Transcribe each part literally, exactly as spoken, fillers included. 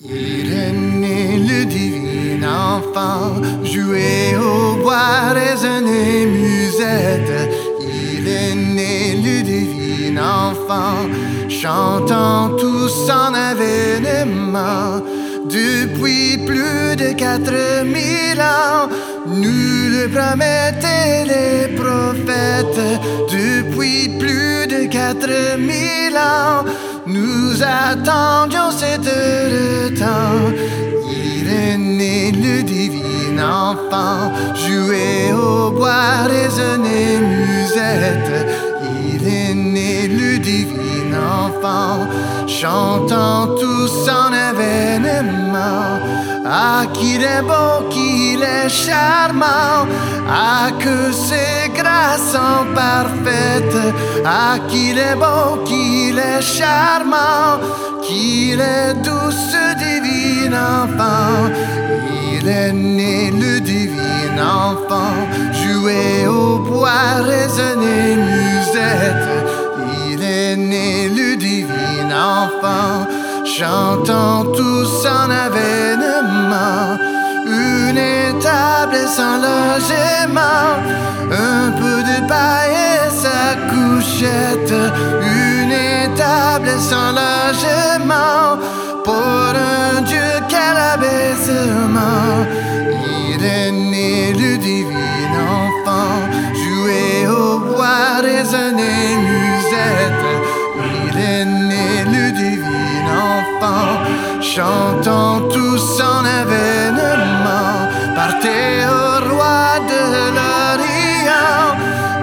Il est né le divin enfant, joué au bois, résonné musette. Il est né le divin enfant, chantant tous en avènement. Depuis plus de quatre mille ans, nous le promettaient les prophètes. Depuis plus de quatre mille ans, nous attendions cette heure de temps. Il est né le divin enfant, joué au bois, résonné musette. Il est né le divin enfant, chantant tous en avènement. Ah, qu'il est beau, qu'il est charmant, ah, que ses grâces sont parfaites. Ah, qu'il est beau, qu'il est charmant, qu'il est doux ce divin enfant. Il est né le divin enfant, joué au bois, résonné musette. Il est né le divin enfant, chantant tous en avènement. Une étable sans logement, un peu de paille et sa couchette. Une étable sans logement, pour un Dieu quel abaissement. Il est né le divin enfant, joué au bois, résonné musette. Il est né le divin enfant, chantant tous en avènement. Partez au roi de l'Orient,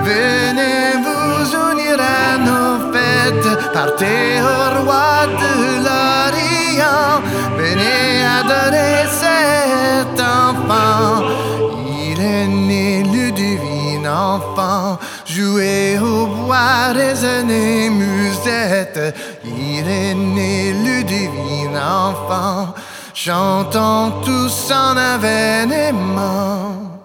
venez vous unir à nos fêtes. Partez au roi de l'Orient, venez adorer cet enfant. Il est né le divin enfant, joué au bois, résonné musette. Il est né le divin enfant, chantant tous en avènement.